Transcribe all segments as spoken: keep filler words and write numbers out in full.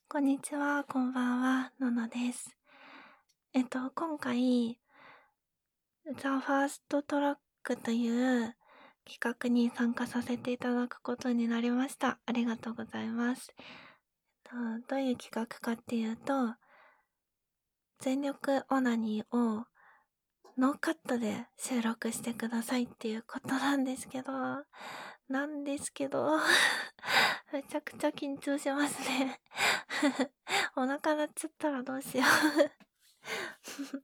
こんにちは、こんばんは、ののです。えっと、今回、ザ・ファーストトラックという企画に参加させていただくことになりました。ありがとうございます。とどういう企画かっていうと、全力オナニーをノーカットで収録してくださいっていうことなんですけど、なんですけど、めちゃくちゃ緊張しますね。お腹鳴っちゃったらどうしよう。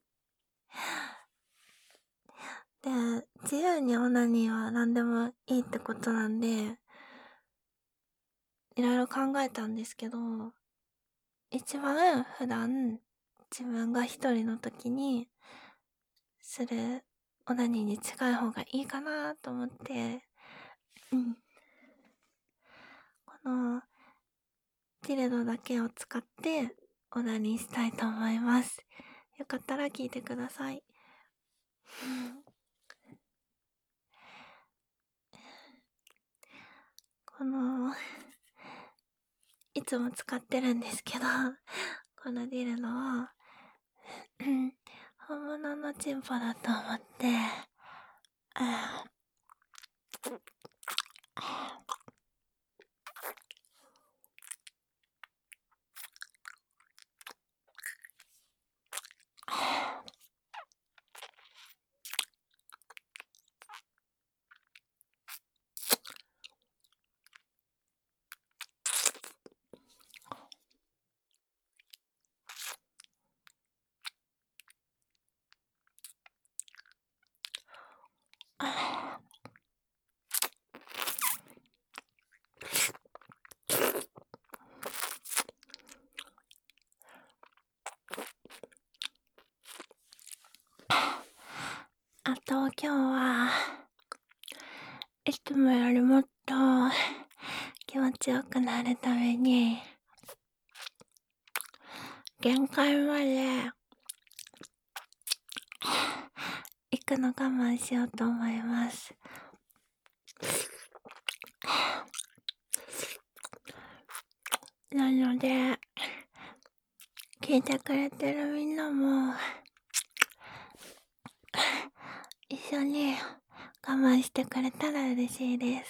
で、自由にオナニーは何でもいいってことなんで、いろいろ考えたんですけど、一番普段自分が一人の時にするオナニーに近い方がいいかなと思って、うん。このティレドだけを使ってオナニーしたいと思います。よかったら聞いてください。この、いつも使ってるんですけど、このディルドを、本物のチンポだと思って、ああと今日はいつもよりもっと気持ちよくなるために限界まで行くの我慢しようと思います。なので聞いてくれてるみんなも一緒に我慢してくれたら嬉しいです。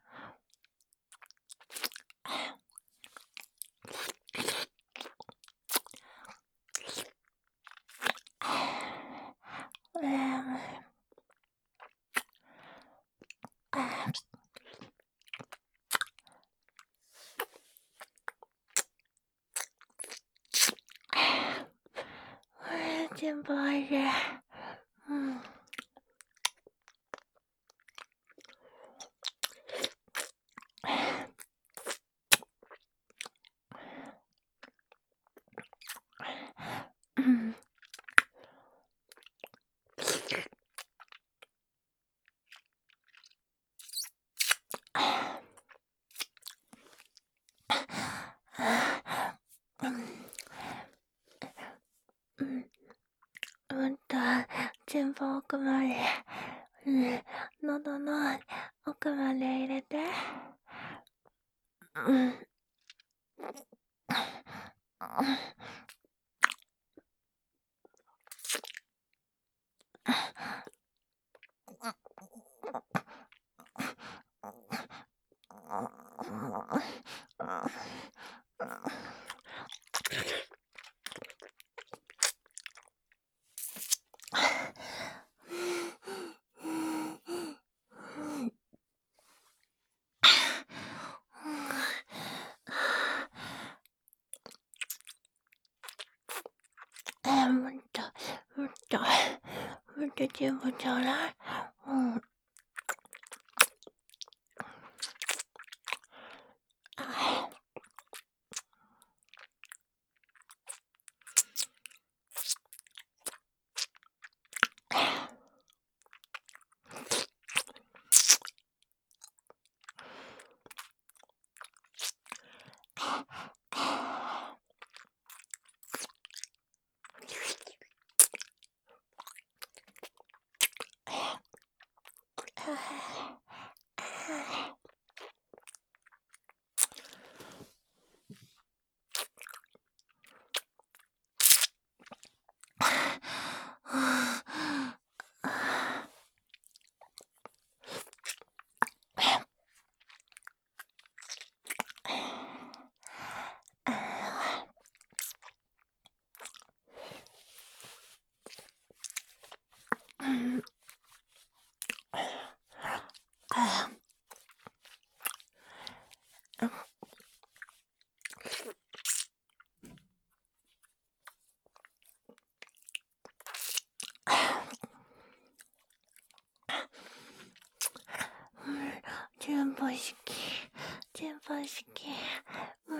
全部おいしい。うん。うんうんと、全部奥まで、うん、喉の奥まで入れて、うん。えー、もっと、もっと、もっと全部ちょうだい。うん。 好き。うん。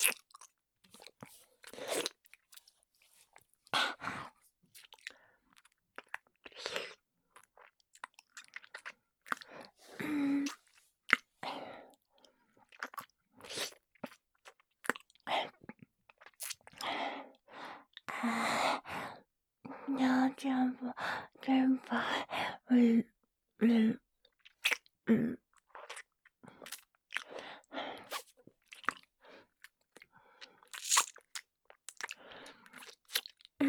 うんいや、全部、全部、うん、うん、うん。うん。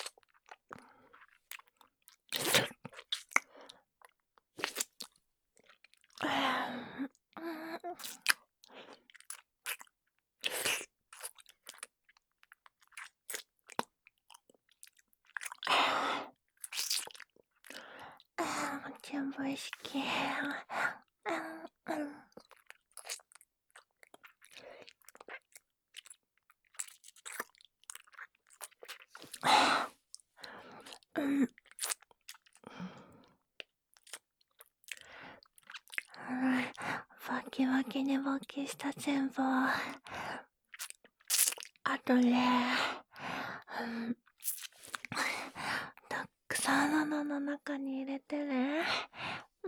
全部好き。うん。バキバキに勃起した全部。あとね、うん、たくさんのの中に入れてね。うん。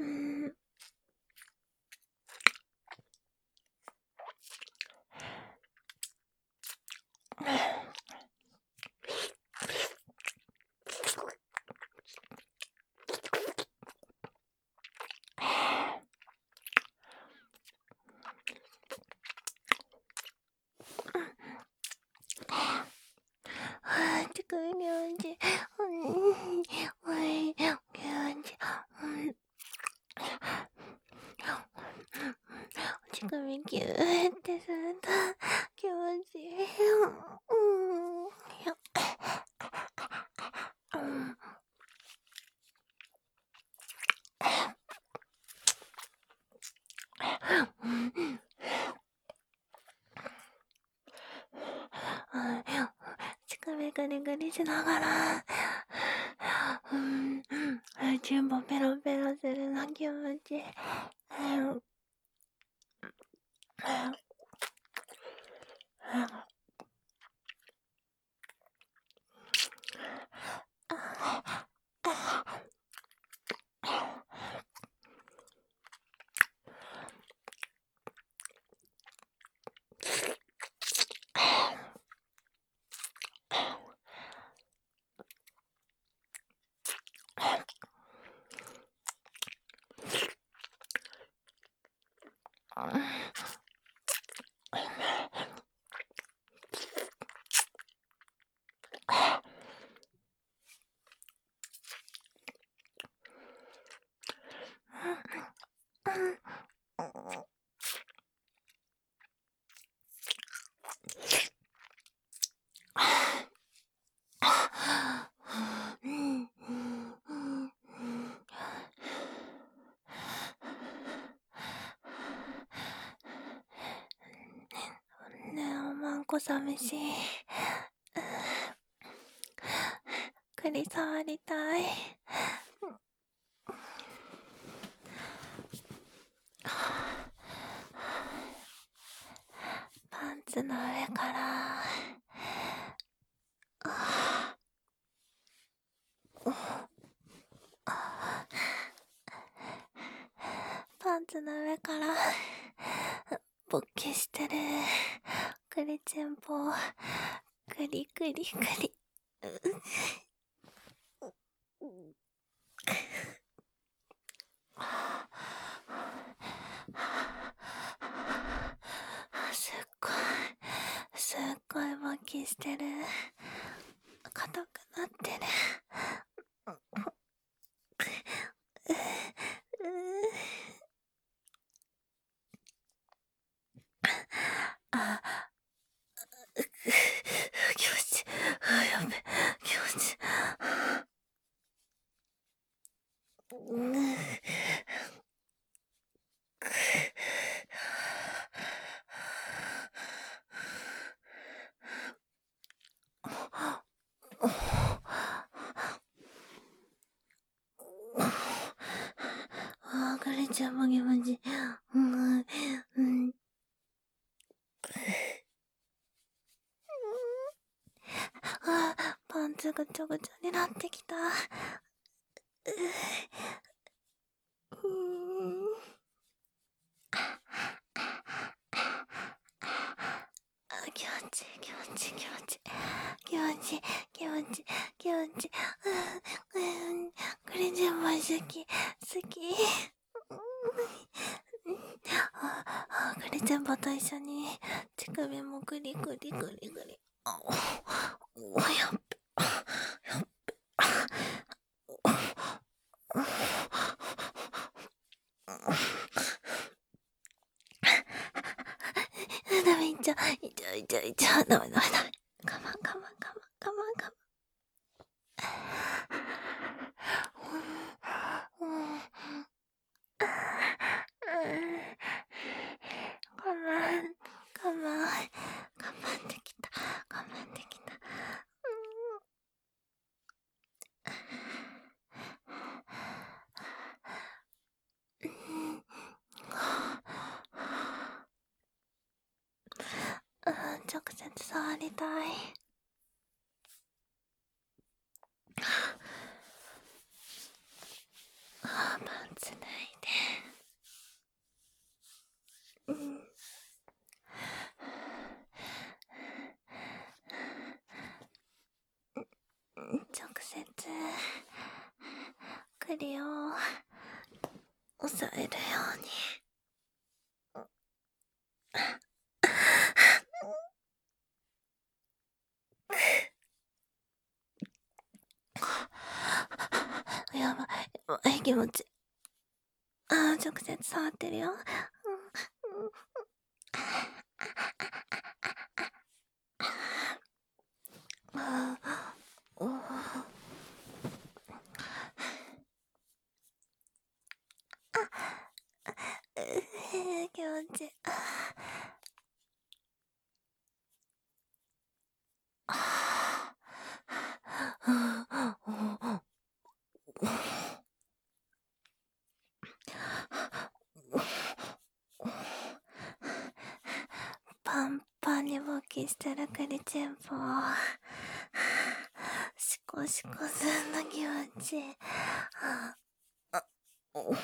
あー、ちくみ気持ちいい。うん、気持ちいい。うん。乳首キューってすると気持ちいい。うん。うん。乳首グリグリしながら、うん、全部ペロペロするの気持ちいい。ねえ、おまんこ寂しい。栗触りたい。パンツの上からパンツの上から勃起してるクリチンポクリクリクリすっごいすっごい勃起してる。硬くなってる。あ、気持ちいい。あ、やべ、気持ちいい。うん。あー、これちゃんも気持ちいい。うん、うん。 つぐちょぐちょになってきた。ううーん。あ、気持ちいい気持ちいい気持ちいい気持ちいい気持ちいい気持ちいい。うん、これ全部好き好き。ああ、これ全部と一緒に乳首もグリグリグリグリ。あお、おやっべやっべ。ダメいっちゃいっちゃいっちゃいっちゃダメダメダメ。我慢我慢我慢我慢我慢。うんうん。我慢我慢我慢できた我慢できた。うん、直接触りたい。あ、パンツ脱いで。うん。直接首を押さえるように。やばいやばい気持ち。あー、直接触ってるよ。うんうんあーおーう気持ちいい。あーパンパンに勃起してるクリチンポシコシコすんの気持ちいい。あお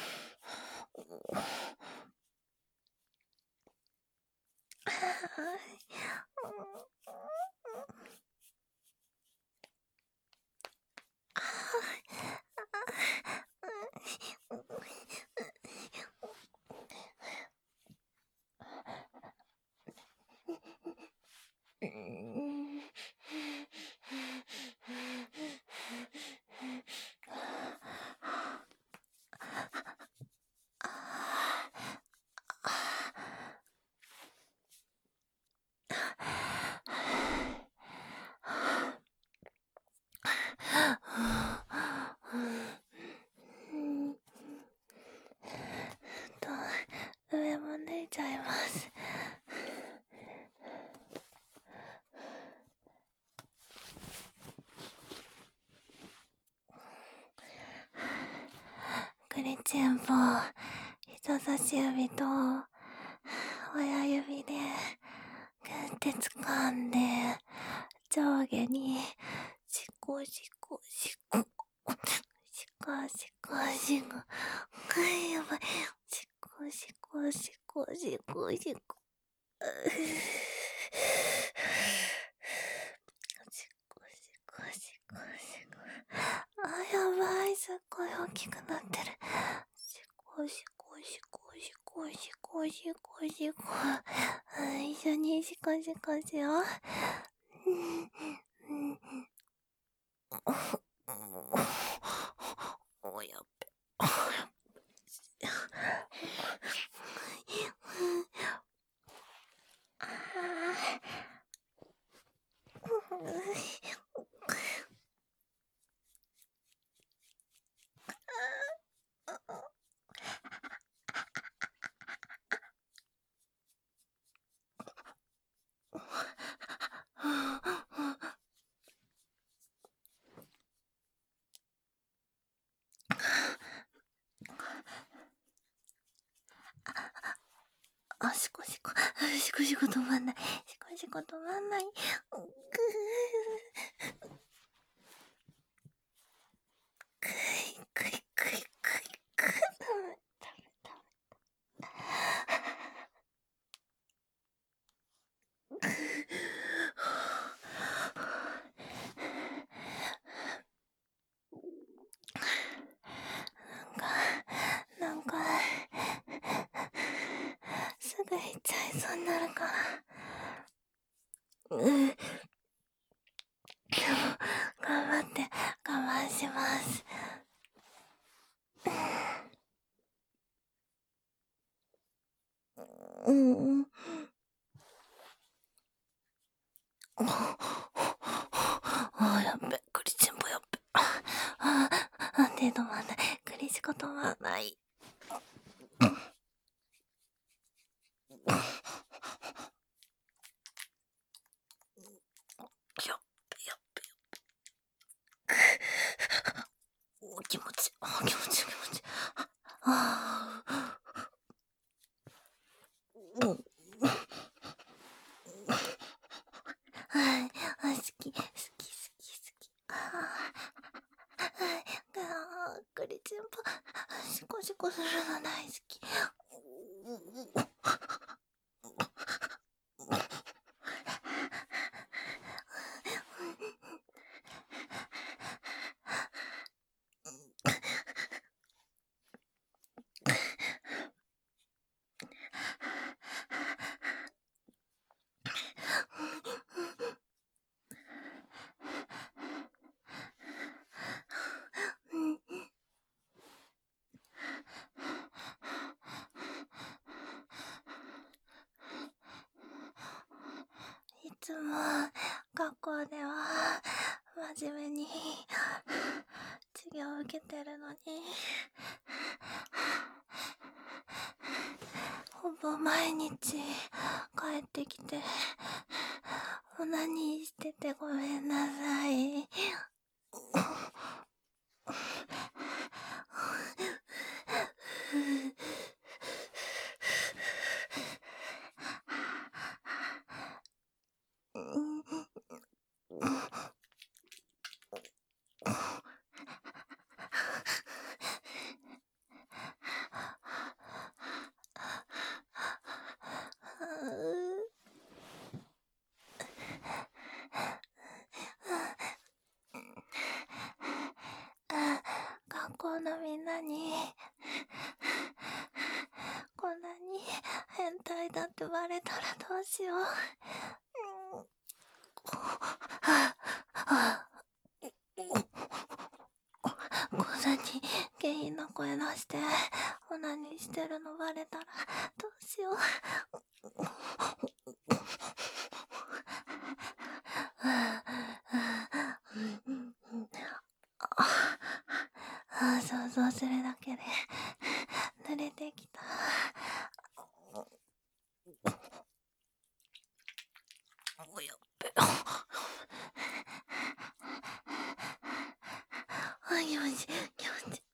と上も脱いちゃいます。クリチンポ人差し指と親指でグって掴んで上下にシコシコシコシコシコシコはいやばいシコシコシコシコシコシコシコシコシコあやばいすっごい大きくなってる。シコシコシコシコシコシコシコ一緒にシコシコしよう。おやっべあ、シコシコ、シコシコ止まんない。シコシコ止まんない。 いくいくいくいく。ダメダメダメ。なんか、なんか、すぐ行っちゃいそうになるから。うん。でも、頑張って我慢します。うん。あ、やっべ、クリチンボやっべ。あ、安定止まんない。クリシコ止まんない。やっべやっべやっべ。お、気持ち、あ、気持ち気持ち。ああ。うん。はい、あ、好き、好き、好き、好き。ああ、はい、ああ、クリチンボ、シコシコするの大好き。いつも学校では真面目に授業を受けてるのに、ほぼ毎日帰ってきてオナニーしててごめんなさい。学校のみんなにこんなに変態だってバレたらどうしよう。うん、こんなに下品な声出してオナニーしてるのバレたらどうしよう。あ、想像するだけで濡れてきた。おやっべ。あ、気持ち気持ち。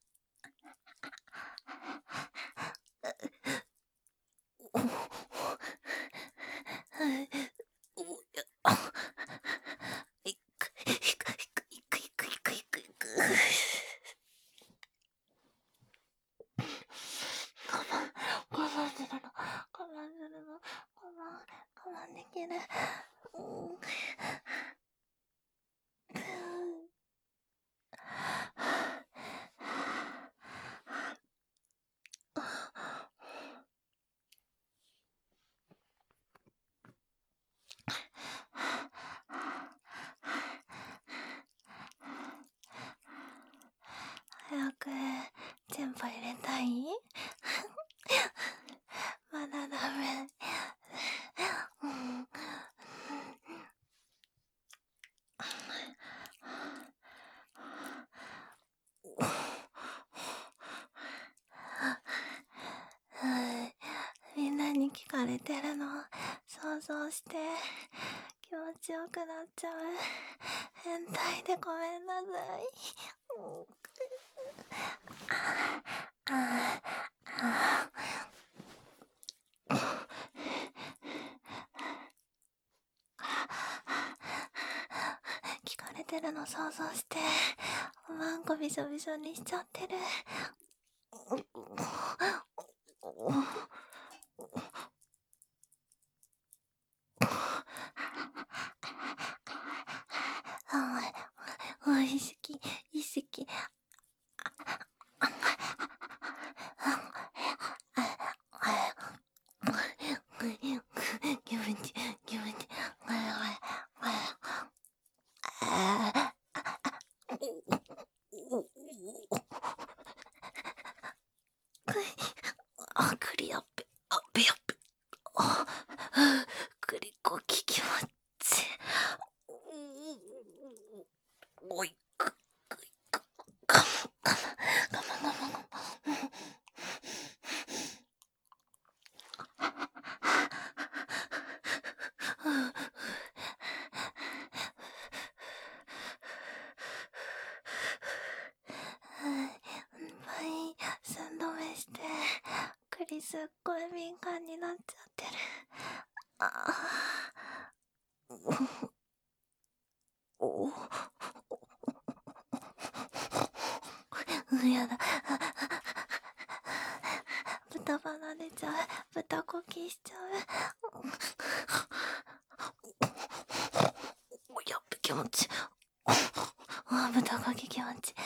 いくいくいくいくいくいくいくいく。我慢我慢するの我慢するの我慢我慢できる。うん。早く全部入れたい。まだダメ。うん。はい、みんなに聞かれてるの想像して気持ちよくなっちゃう。変態でごめんなさい。うん、ああ聞かれてるの想像して、おまんこびしょびしょにしちゃってる。おいしき、いしき。気持ち、気持ち。あ、クリアッペ、あ、ペアッペ。あ、クリコキ気持ち。おい、く、くい、く、かも、かも、かも、かも、かも。はい寸止めして栗すっごい敏感になっちゃってる。あおおやだ豚鼻出ちゃう。豚こきしちゃう。おやっべ気持ち。あ豚こき気持ち。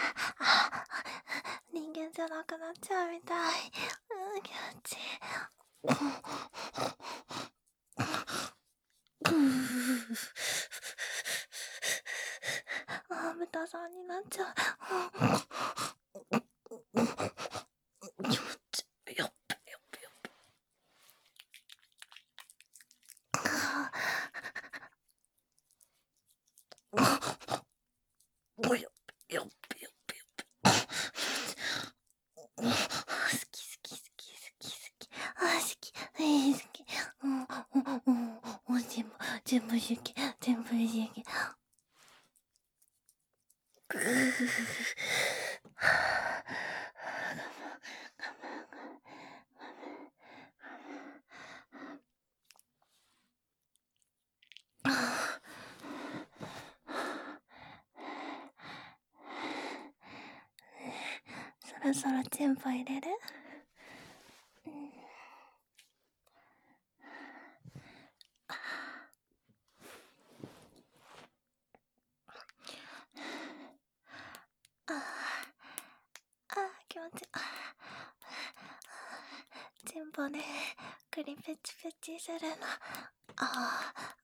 人間じゃなくなっちゃうみたい。うん、気持ちいい。あ豚さんになっちゃう。気持ちいい。やっべやっべやっべ。おやっべやっべやっべやっべ。好き好き好き好き好き。あ好き大好き。うんうんうん。全部全部好き全部好き。ぐーそろそろ全部入れる？ああ気持ちいい。全部ね栗ペチペチするの。ああ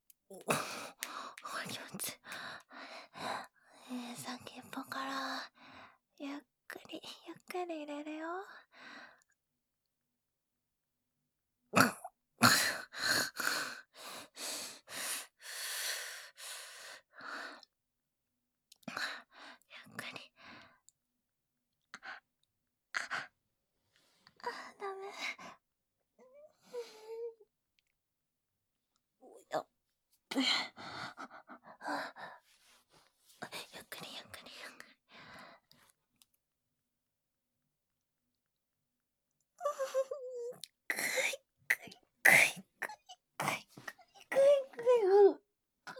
気持ちいい。えー、先っぽからゆっくりゆっくり入れるよ。ゆっくり。あダメ。おやっべ。ゆっくりゆっくりゆっくり。くいくいくいくいくいくいくいくい。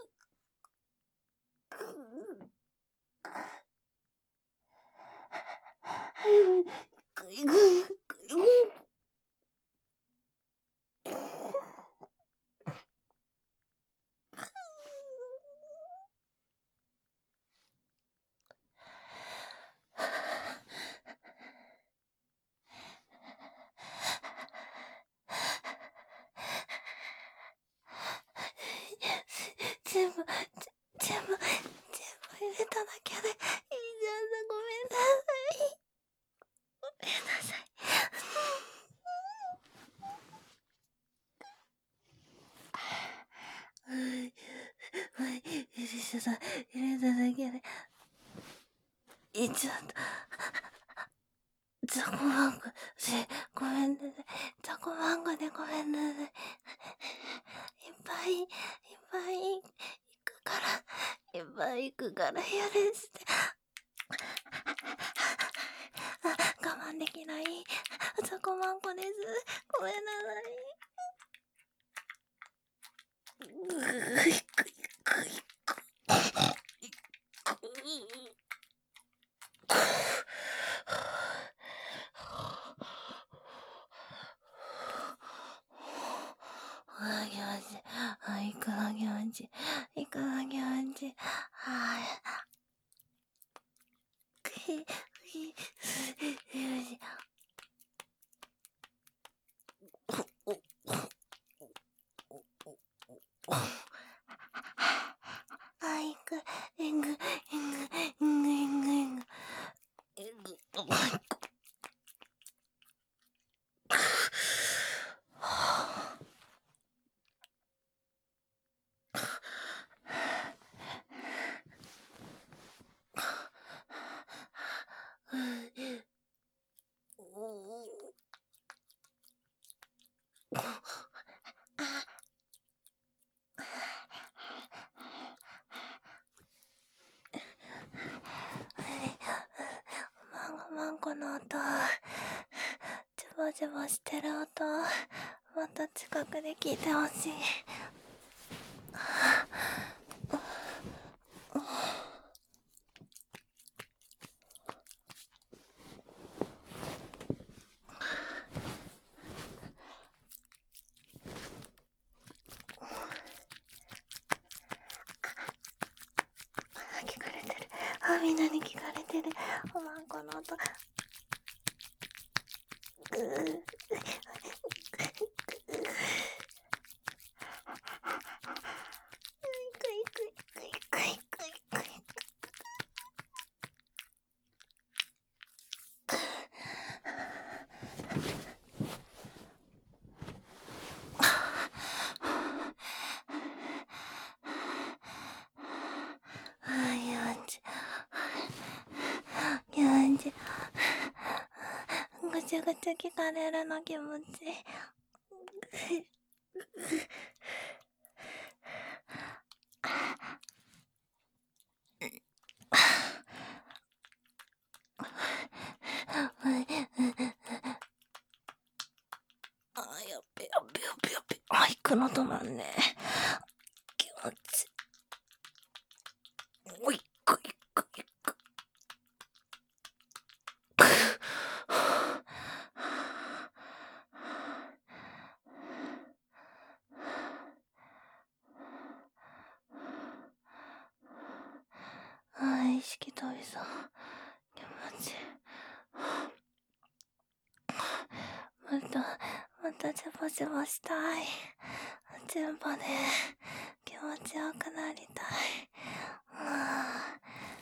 ぐいぐいぐいぐい。全部全部全部入れただけでいいじゃん。ごめんなさいごめんなさい。はい入れた入れただけでいいじゃん。ザコマンゴでごめんなさい。ザコマンゴでごめんなさい。いっぱいいっぱい行くからいっぱい行くから許して。我慢できないザコマンゴです。ごめんなさい。ぐいぐいぐいぐい。 あいく、えぐ、えぐ、えぐ、えぐ、えぐ、えぐ、おまいく。ごめん、この音。ジュボジュボしてる音。また近くで聞いてほしい。聞かれてる。あ、みんなに聞かれてる。おまんこの音。ぐー。ぐちゃぐちゃ聞かれるの気持ちいい。あ、やっべやっべやっべやっべ。あ、行くの止まんねえ。気持ちいい。おい、くいくいく。あ、意識飛びそう。気持ちいい。また、またジャボジャボしたい。全部で気持ちよくなりたい。あ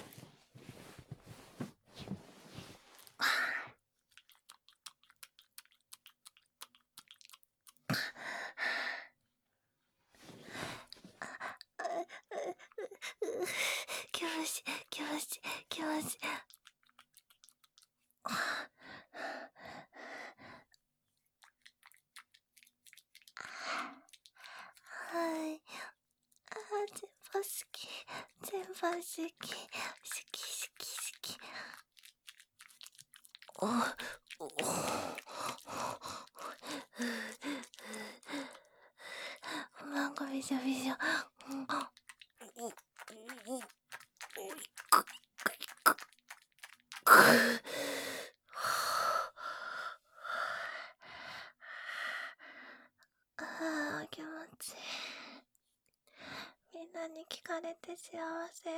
気持ちいい、気持ちいい、気持ちいい。はい。あ、全部好き。全部好き。好き、好き、好き。お、お、なんかびしょびしょ。ああ、気持ちいい。みんなに聞かれて幸せ。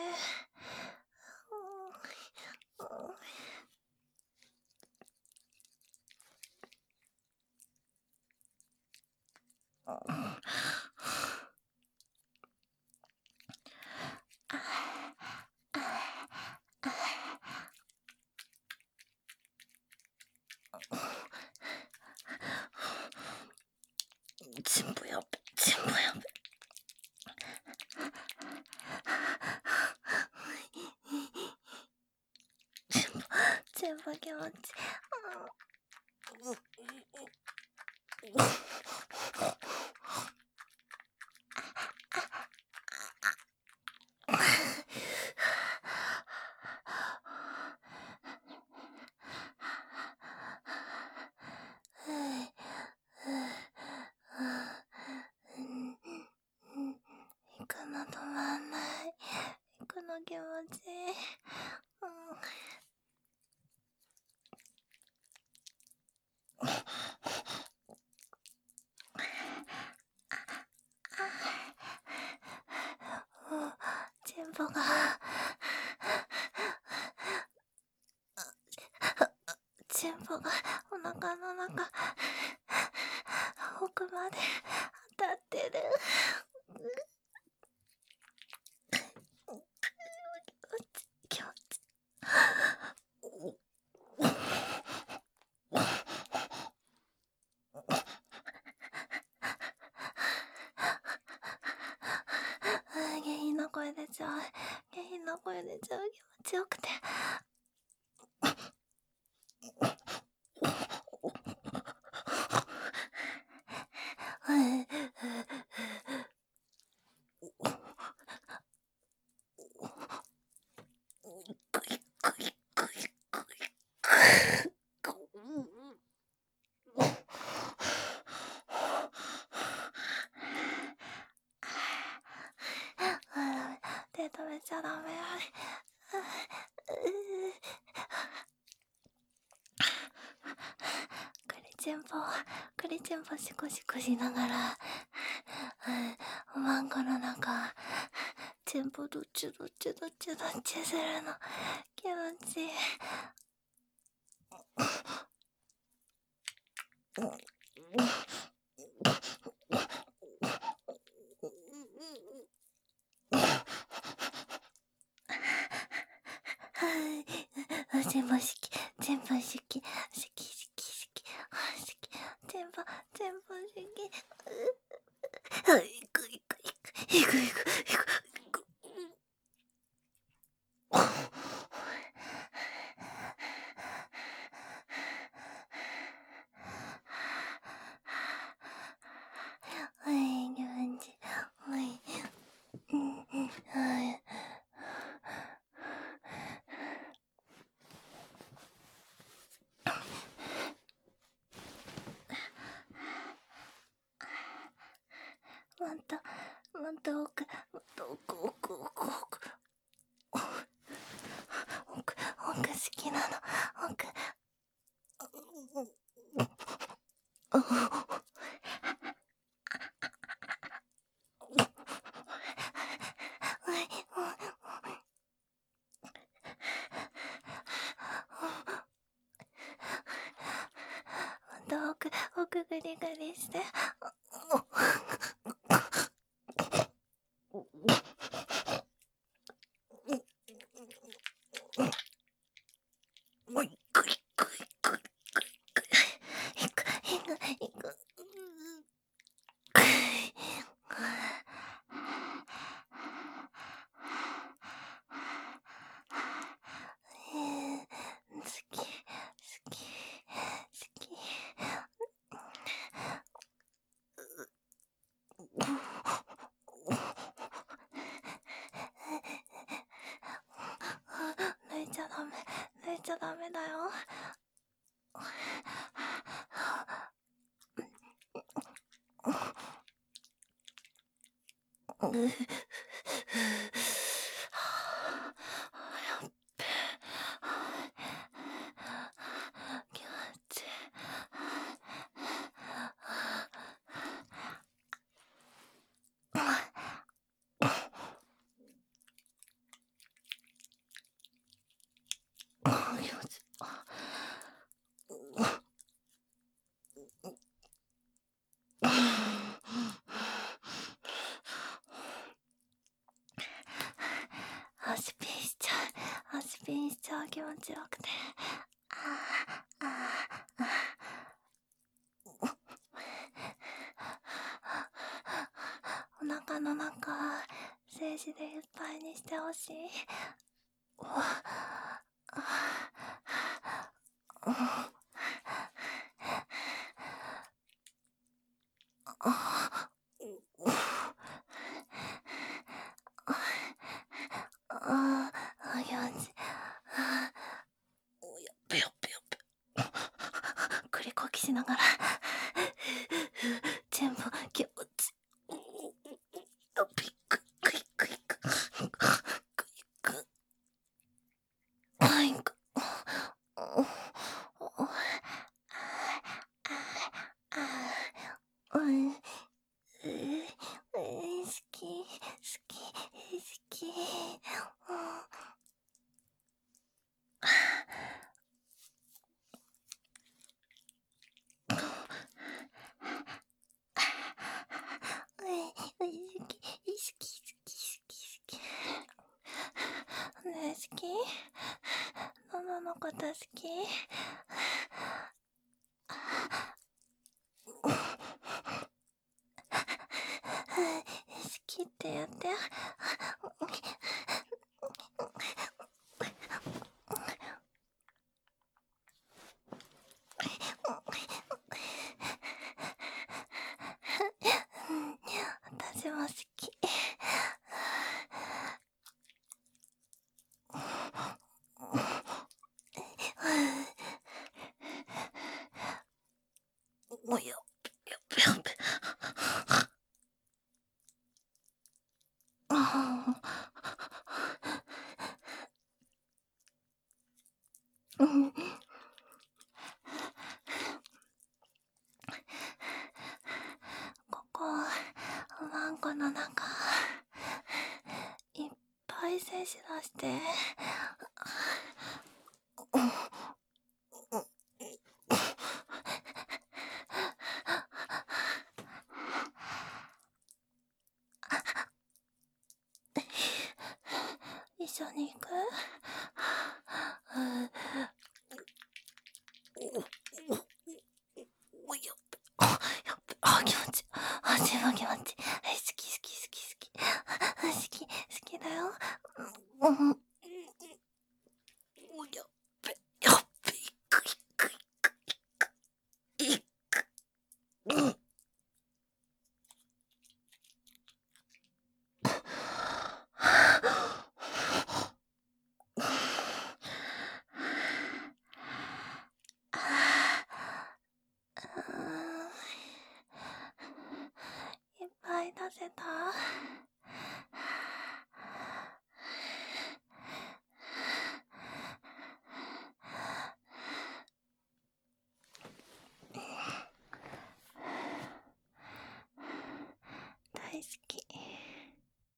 全部やべ、全部やべ。全部、全部気持ちいい。行くの止まんない。行くの気持ちいい。全部が全部がお腹の中奥まで当たってる。 ちゃう。下品な声出ちゃう。気持ちよくて。手止めちゃダメよ。クリチンポクリチンポシコシコしながらおまんこの中チンポどっちどっちどっちどっちするの気持ちいい。全部好き全部好き好き好き好き好き全部全部好き。はい、行く行く行く行く行く行く行く。はい、気持ちいい。はい、はい。もっともっと奥もっと奥奥奥奥奥奥好きなの奥。奥奥グリグリして。抜いちゃダメ抜いちゃダメだよ。うやっべ気持ちいい。気持ちいい。足ピンしちゃう足ピンしちゃう。気持ちよくて。あああお腹の中精子でいっぱいにしてほしい。おああ、気持ちいい。おやっべやっべやっべ。繰りこきしながら全部気持ちいい。びっくりくいくいくくいくはいくうん好き好き好き。好き好き好き好き。ねえ好きママのこと好き。好きって言って。 うん。ここ、ワンコの中、いっぱい精子出して。一緒に行く？おやっべ、あ、やっべ、あ、気持ちいい。あ、自分気持ちいい。好き好き好き好き。好き、好きだよ。うん。おやっべ、やっべ、いくいくいくいくいく。うん。いっぱい出せた？